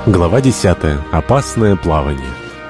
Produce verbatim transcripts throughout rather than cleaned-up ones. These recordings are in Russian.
Глава десятая. Опасное плавание.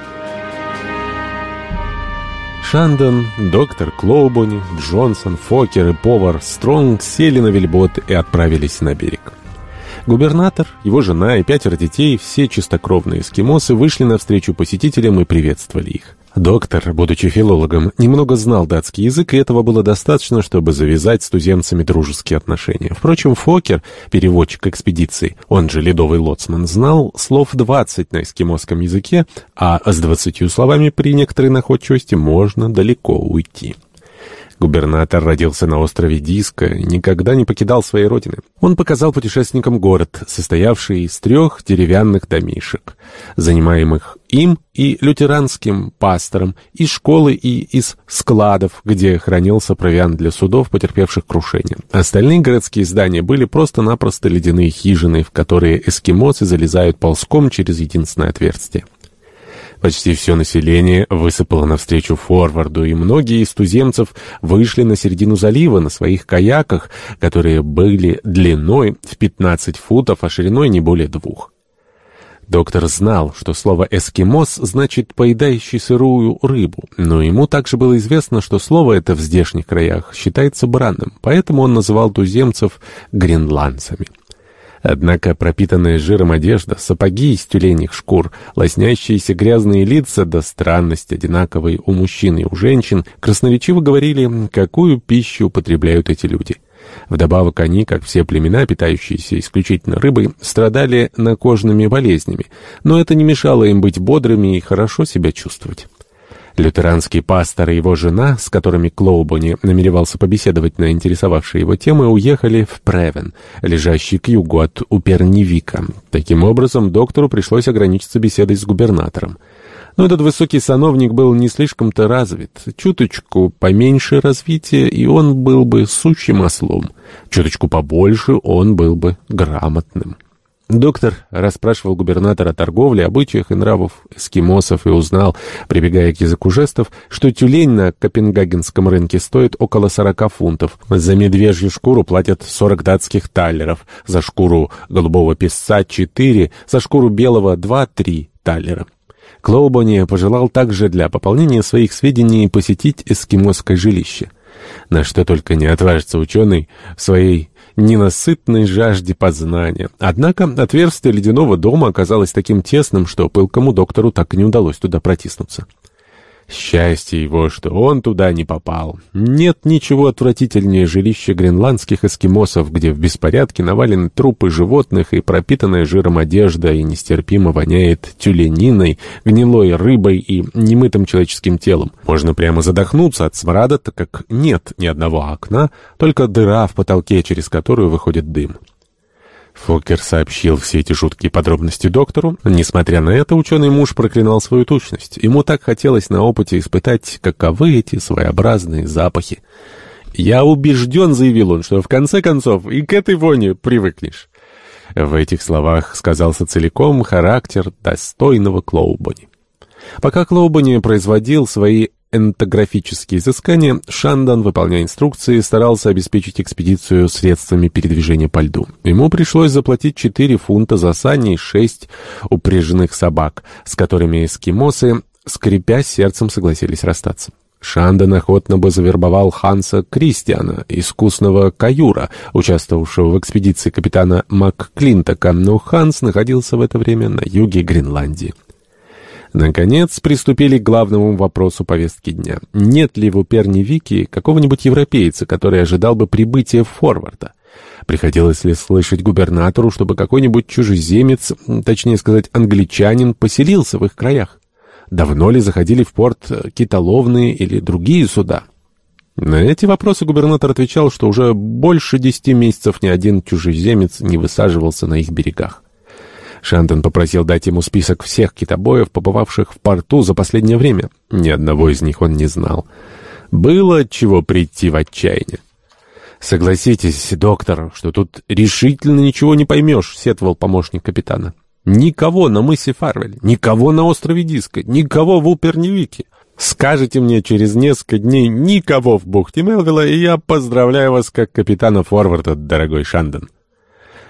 Шандон, доктор Клоубони, Джонсон, Фокер и повар Стронг сели на вельбот и отправились на берег. Губернатор, его жена и пятеро детей, все чистокровные эскимосы, вышли навстречу посетителям и приветствовали их. Доктор, будучи филологом, немного знал датский язык, и этого было достаточно, чтобы завязать с туземцами дружеские отношения. Впрочем, Фокер, переводчик экспедиции, он же ледовый лоцман, знал слов двадцать на эскимосском языке, а с двадцатью словами при некоторой находчивости можно далеко уйти. Губернатор родился на острове Диска и никогда не покидал своей родины. Он показал путешественникам город, состоявший из трех деревянных домишек, занимаемых им и лютеранским пастором, из школы и из складов, где хранился провиант для судов, потерпевших крушение. Остальные городские здания были просто-напросто ледяные хижины, в которые эскимосы залезают ползком через единственное отверстие. Почти все население высыпало навстречу форварду, и многие из туземцев вышли на середину залива на своих каяках, которые были длиной в пятнадцать футов, а шириной не более двух. Доктор знал, что слово «эскимос» значит «поедающий сырую рыбу», но ему также было известно, что слово это в здешних краях считается бранным, поэтому он называл туземцев гренландцами. Однако пропитанная жиром одежда, сапоги из тюленьих шкур, лоснящиеся грязные лица да странность, одинаковые у мужчин и у женщин, красноречиво говорили, какую пищу употребляют эти люди. Вдобавок они, как все племена, питающиеся исключительно рыбой, страдали накожными болезнями, но это не мешало им быть бодрыми и хорошо себя чувствовать. Лютеранский пастор и его жена, с которыми Клоубони намеревался побеседовать на интересовавшие его темы, уехали в Превен, лежащий к югу от Упернивика. Таким образом, доктору пришлось ограничиться беседой с губернатором. Но этот высокий сановник был не слишком-то развит. Чуточку поменьше развития, и он был бы сущим ослом. Чуточку побольше, он был бы грамотным. Доктор расспрашивал губернатора о торговле, обычаях и нравах эскимосов и узнал, прибегая к языку жестов, что тюлень на копенгагенском рынке стоит около сорока фунтов. За медвежью шкуру платят сорок датских таллеров, за шкуру голубого песца четыре, за шкуру белого два-три таллера. Клоубони пожелал также для пополнения своих сведений посетить эскимосское жилище. На что только не отважится ученый в своей ненасытной жажде познания. Однако отверстие ледяного дома оказалось таким тесным, что пылкому доктору так и не удалось туда протиснуться. Счастье его, что он туда не попал. Нет ничего отвратительнее жилища гренландских эскимосов, где в беспорядке навалены трупы животных и пропитанная жиром одежда и нестерпимо воняет тюлениной, гнилой рыбой и немытым человеческим телом. Можно прямо задохнуться от смрада, так как нет ни одного окна, только дыра в потолке, через которую выходит дым. Фокер сообщил все эти жуткие подробности доктору. Несмотря на это, ученый муж проклинал свою тучность. Ему так хотелось на опыте испытать, каковы эти своеобразные запахи. «Я убежден», — заявил он, — «что в конце концов и к этой воне привыкнешь». В этих словах сказался целиком характер достойного Клоубони. Пока Клоубони производил свои энтографические изыскания, Шандон, выполняя инструкции, старался обеспечить экспедицию средствами передвижения по льду. Ему пришлось заплатить четыре фунта за сани и шесть упряженных собак, с которыми эскимосы, скрипя сердцем, согласились расстаться. Шандон охотно бы завербовал Ханса Кристиана, искусного каюра, участвовавшего в экспедиции капитана МакКлинтока, но Ханс находился в это время на юге Гренландии. Наконец, приступили к главному вопросу повестки дня. Нет ли в Упернивике какого-нибудь европейца, который ожидал бы прибытия форварда? Приходилось ли слышать губернатору, чтобы какой-нибудь чужеземец, точнее сказать, англичанин, поселился в их краях? Давно ли заходили в порт китоловные или другие суда? На эти вопросы губернатор отвечал, что уже больше десяти месяцев ни один чужеземец не высаживался на их берегах. Шандон попросил дать ему список всех китобоев, побывавших в порту за последнее время. Ни одного из них он не знал. Было от чего прийти в отчаяние. «Согласитесь, доктор, что тут решительно ничего не поймешь», — сетовал помощник капитана. «Никого на мысе Фарвель, никого на острове Диска, никого в Упернивике. Скажите мне через несколько дней никого в бухте Мелвилла, и я поздравляю вас как капитана форварда, дорогой Шандон».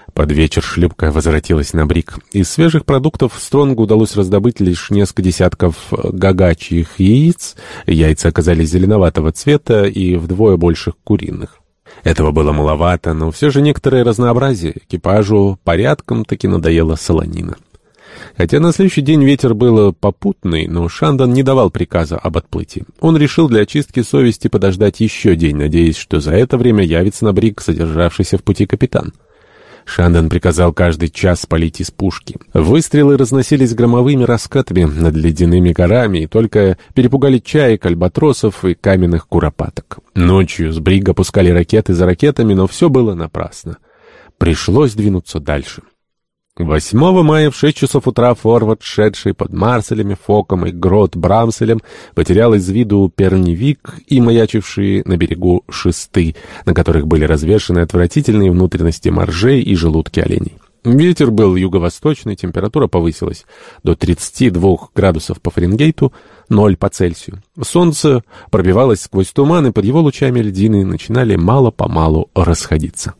Под вечер шлюпка возвратилась на брик. Из свежих продуктов Стронгу удалось раздобыть лишь несколько десятков гагачьих яиц. Яйца оказались зеленоватого цвета и вдвое больших куриных. Этого было маловато, но все же некоторое разнообразие. Экипажу порядком таки надоела солонина. Хотя на следующий день ветер был попутный, но Шандон не давал приказа об отплытии. Он решил для очистки совести подождать еще день, надеясь, что за это время явится на брик содержавшийся в пути капитан. Шандон приказал каждый час палить из пушки. Выстрелы разносились громовыми раскатами над ледяными горами и только перепугали чаек, альбатросов и каменных куропаток. Ночью с брига пускали ракеты за ракетами, но все было напрасно. Пришлось двинуться дальше. восьмого мая в шесть часов утра форвард, шедший под Марселями, Фоком и Грот-Брамселем, потерял из виду Перневик и маячившие на берегу шесты, на которых были развешаны отвратительные внутренности моржей и желудки оленей. Ветер был юго-восточный, температура повысилась до тридцати двух градусов по Фаренгейту, ноль по Цельсию. Солнце пробивалось сквозь туман, и под его лучами льдины начинали мало-помалу расходиться.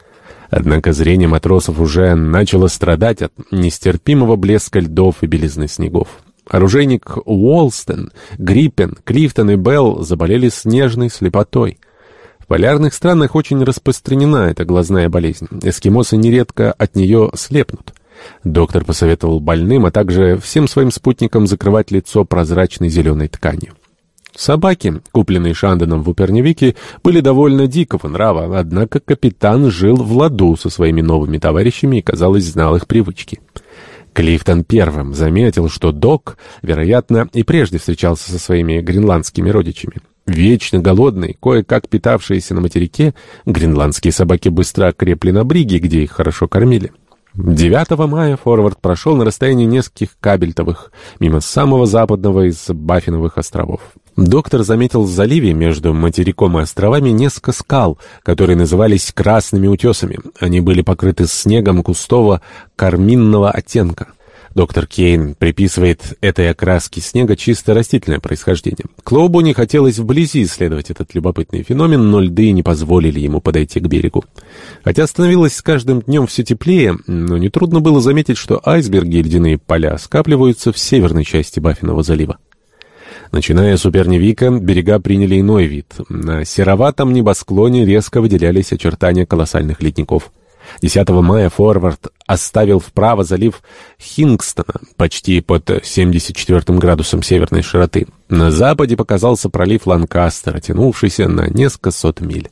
Однако зрение матросов уже начало страдать от нестерпимого блеска льдов и белизны снегов. Оружейник Уолстон, Гриппен, Клифтон и Белл заболели снежной слепотой. В полярных странах очень распространена эта глазная болезнь. Эскимосы нередко от нее слепнут. Доктор посоветовал больным, а также всем своим спутникам закрывать лицо прозрачной зеленой тканью. Собаки, купленные Шандоном в Уперневике, были довольно дикого нрава, однако капитан жил в ладу со своими новыми товарищами и, казалось, знал их привычки. Клифтон первым заметил, что Док, вероятно, и прежде встречался со своими гренландскими родичами. Вечно голодные, кое-как питавшиеся на материке, гренландские собаки быстро окрепли на бриге, где их хорошо кормили. девятого мая форвард прошел на расстоянии нескольких кабельтовых, мимо самого западного из Баффиновых островов. Доктор заметил в заливе между материком и островами несколько скал, которые назывались красными утесами. Они были покрыты снегом густого карминного оттенка. Доктор Кейн приписывает этой окраске снега чисто растительное происхождение. Клоубу не хотелось вблизи исследовать этот любопытный феномен, но льды не позволили ему подойти к берегу. Хотя становилось с каждым днем все теплее, но нетрудно было заметить, что айсберги и ледяные поля скапливаются в северной части Баффинова залива. Начиная с Уперневика, берега приняли иной вид. На сероватом небосклоне резко выделялись очертания колоссальных ледников. десятого мая форвард оставил вправо залив Хингстона, почти под семьдесят четвёртым градусом северной широты. На западе показался пролив Ланкастера, тянувшийся на несколько сот миль.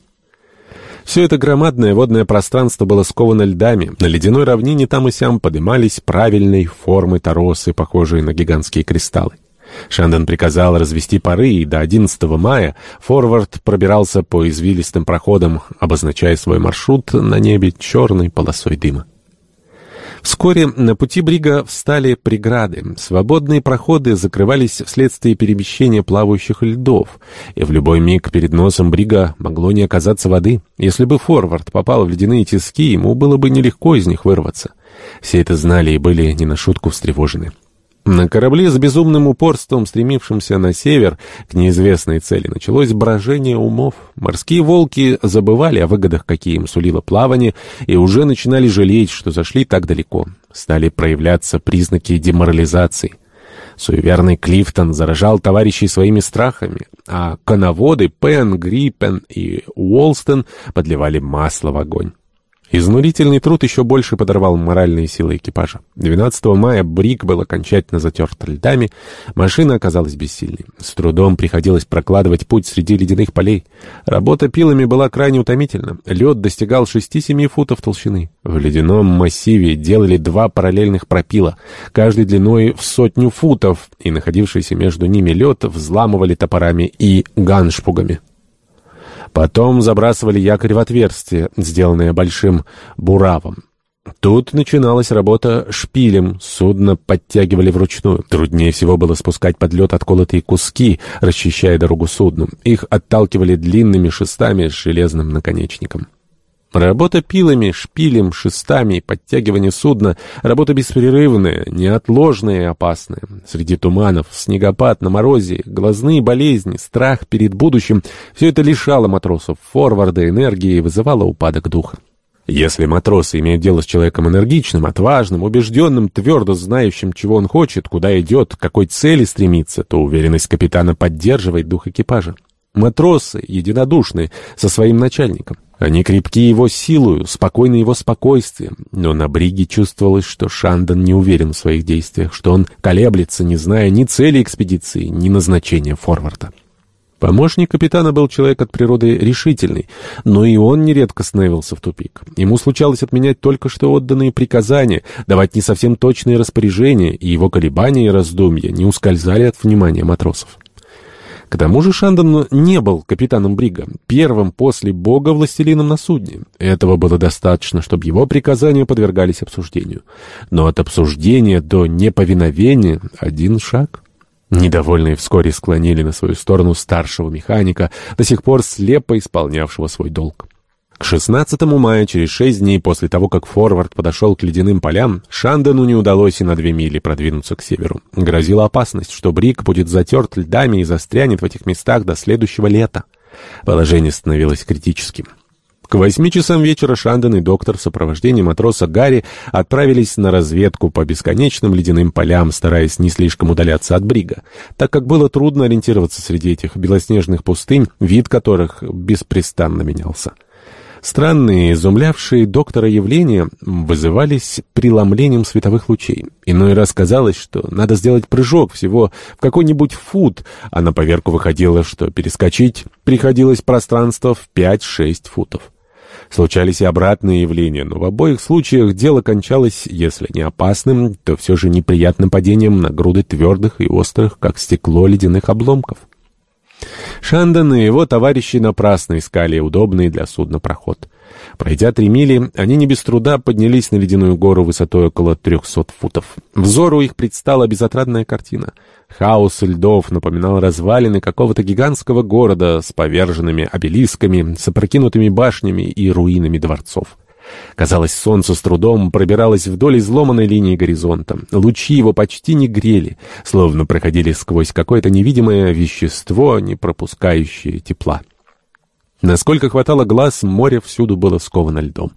Все это громадное водное пространство было сковано льдами. На ледяной равнине там и сям подымались правильной формы торосы, похожие на гигантские кристаллы. Шандон приказал развести пары, и до одиннадцатого мая форвард пробирался по извилистым проходам, обозначая свой маршрут на небе черной полосой дыма. Вскоре на пути брига встали преграды. Свободные проходы закрывались вследствие перемещения плавающих льдов, и в любой миг перед носом брига могло не оказаться воды. Если бы форвард попал в ледяные тиски, ему было бы нелегко из них вырваться. Все это знали и были не на шутку встревожены. На корабле с безумным упорством, стремившимся на север к неизвестной цели, началось брожение умов. Морские волки забывали о выгодах, какие им сулило плавание, и уже начинали жалеть, что зашли так далеко. Стали проявляться признаки деморализации. Суеверный Клифтон заражал товарищей своими страхами, а коноводы Пен, Гриппен и Уолстон подливали масло в огонь. Изнурительный труд еще больше подорвал моральные силы экипажа. двенадцатого мая бриг был окончательно затерт льдами, машина оказалась бессильной. С трудом приходилось прокладывать путь среди ледяных полей. Работа пилами была крайне утомительна. Лед достигал шести-семи футов толщины. В ледяном массиве делали два параллельных пропила, каждый длиной в сотню футов, и находившийся между ними лед взламывали топорами и ганшпугами. Потом забрасывали якорь в отверстие, сделанное большим буравом. Тут начиналась работа шпилем, судно подтягивали вручную. Труднее всего было спускать под лед отколотые куски, расчищая дорогу судну. Их отталкивали длинными шестами с железным наконечником. Работа пилами, шпилем, шестами и подтягивание судна — работа беспрерывная, неотложная и опасная. Среди туманов, снегопад на морозе, глазные болезни, страх перед будущим — все это лишало матросов форварда энергии и вызывало упадок духа. Если матросы имеют дело с человеком энергичным, отважным, убежденным, твердо знающим, чего он хочет, куда идет, к какой цели стремится, то уверенность капитана поддерживает дух экипажа. Матросы единодушны со своим начальником. Они крепки его силою, спокойны его спокойствием. Но на бриге чувствовалось, что Шандон не уверен в своих действиях, что он колеблется, не зная ни цели экспедиции, ни назначения форварда. Помощник капитана был человек от природы решительный, но и он нередко становился в тупик. Ему случалось отменять только что отданные приказания, давать не совсем точные распоряжения, и его колебания и раздумья не ускользали от внимания матросов. К тому же Шандон не был капитаном брига, первым после Бога властелином на судне. Этого было достаточно, чтобы его приказания подвергались обсуждению. Но от обсуждения до неповиновения один шаг. Недовольные вскоре склонили на свою сторону старшего механика, до сих пор слепо исполнявшего свой долг. К шестнадцатому мая, через шесть дней после того, как форвард подошел к ледяным полям, Шандону не удалось и на две мили продвинуться к северу. Грозила опасность, что бриг будет затерт льдами и застрянет в этих местах до следующего лета. Положение становилось критическим. К восьми часам вечера Шандон и доктор в сопровождении матроса Гарри отправились на разведку по бесконечным ледяным полям, стараясь не слишком удаляться от брига, так как было трудно ориентироваться среди этих белоснежных пустынь, вид которых беспрестанно менялся. Странные, изумлявшие доктора явления вызывались преломлением световых лучей. Иной раз казалось, что надо сделать прыжок всего в какой-нибудь фут, а на поверку выходило, что перескочить приходилось пространство в пять-шесть футов. Случались и обратные явления, но в обоих случаях дело кончалось, если не опасным, то все же неприятным падением на груды твердых и острых, как стекло, ледяных обломков. Шандон и его товарищи напрасно искали удобный для судна проход. Пройдя три мили, они не без труда поднялись на ледяную гору высотой около трехсот футов. Взору их предстала безотрадная картина. Хаос льдов напоминал развалины какого-то гигантского города с поверженными обелисками, с опрокинутыми башнями и руинами дворцов. Казалось, солнце с трудом пробиралось вдоль изломанной линии горизонта. Лучи его почти не грели, словно проходили сквозь какое-то невидимое вещество, не пропускающее тепла. Насколько хватало глаз, море всюду было сковано льдом.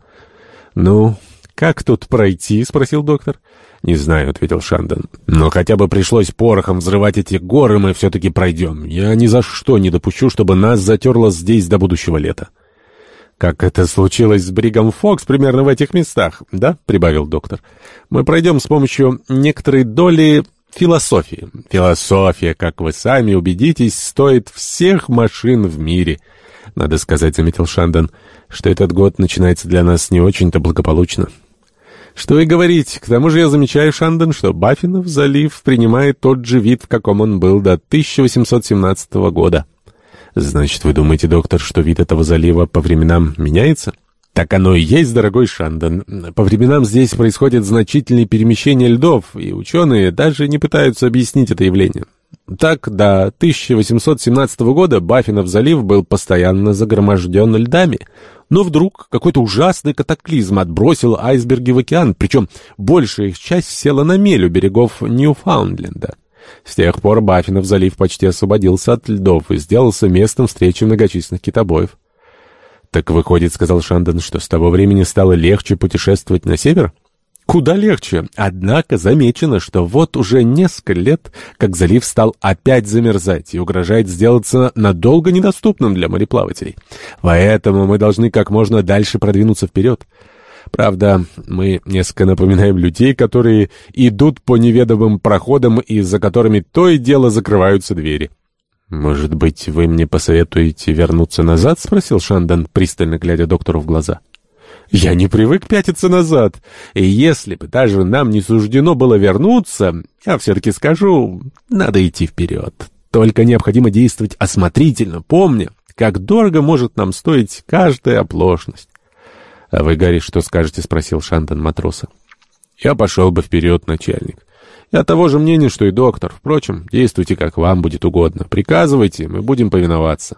«Ну, как тут пройти?» — спросил доктор. «Не знаю», — ответил Шандон. «Но хотя бы пришлось порохом взрывать эти горы, мы все-таки пройдем. Я ни за что не допущу, чтобы нас затерло здесь до будущего лета». «Как это случилось с бригом Фокс примерно в этих местах, да?» — прибавил доктор. «Мы пройдем с помощью некоторой доли философии. Философия, как вы сами убедитесь, стоит всех машин в мире». «Надо сказать», — заметил Шандон, — «что этот год начинается для нас не очень-то благополучно». «Что и говорить. К тому же я замечаю, Шандон, что Баффинов залив принимает тот же вид, в каком он был до тысяча восемьсот семнадцатого года». «Значит, вы думаете, доктор, что вид этого залива по временам меняется?» «Так оно и есть, дорогой Шандон. По временам здесь происходят значительные перемещения льдов, и ученые даже не пытаются объяснить это явление. Так, до тысяча восемьсот семнадцатого года Баффинов залив был постоянно загроможден льдами. Но вдруг какой-то ужасный катаклизм отбросил айсберги в океан, причем большая их часть села на мель у берегов Ньюфаундленда. С тех пор Баффинов залив почти освободился от льдов и сделался местом встречи многочисленных китобоев». «Так выходит, — сказал Шандон, — что с того времени стало легче путешествовать на север?» «Куда легче. Однако замечено, что вот уже несколько лет, как залив стал опять замерзать и угрожает сделаться надолго недоступным для мореплавателей. Поэтому мы должны как можно дальше продвинуться вперед. Правда, мы несколько напоминаем людей, которые идут по неведомым проходам и за которыми то и дело закрываются двери». «Может быть, вы мне посоветуете вернуться назад?» — спросил Шандон, пристально глядя доктору в глаза. «Я не привык пятиться назад, и если бы даже нам не суждено было вернуться, я все-таки скажу, надо идти вперед. Только необходимо действовать осмотрительно, помня, как дорого может нам стоить каждая оплошность». «А вы, Гарри, что скажете?» — спросил Шандон матроса. «Я пошел бы вперед, начальник. Я того же мнения, что и доктор. Впрочем, действуйте, как вам будет угодно. Приказывайте, мы будем повиноваться».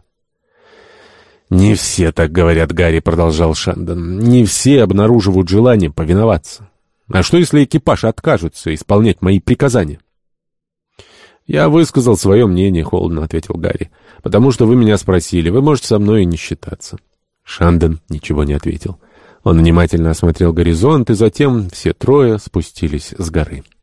«Не все так говорят, Гарри», — продолжал Шандон. «Не все обнаруживают желание повиноваться. А что, если экипаж откажется исполнять мои приказания?» «Я высказал свое мнение», — холодно ответил Гарри. «Потому что вы меня спросили. Вы можете со мной и не считаться». Шандон ничего не ответил. Он внимательно осмотрел горизонт, и затем все трое спустились с горы.